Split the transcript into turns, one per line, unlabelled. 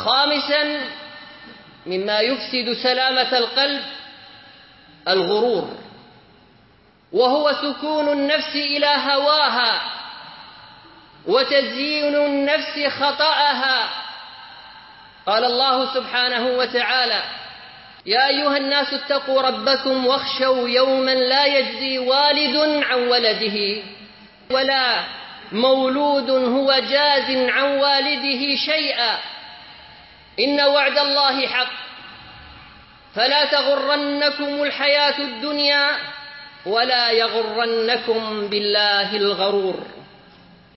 خامسا مما يفسد سلامة القلب الغرور، وهو سكون النفس إلى هواها وتزيين النفس خطأها. قال الله سبحانه وتعالى: يا أيها الناس اتقوا ربكم واخشوا يوما لا يجزي والد عن ولده ولا مولود هو جاز عن والده شيئا إن وعد الله حق فلا تغرنكم الحياة الدنيا ولا يغرنكم بالله الغرور.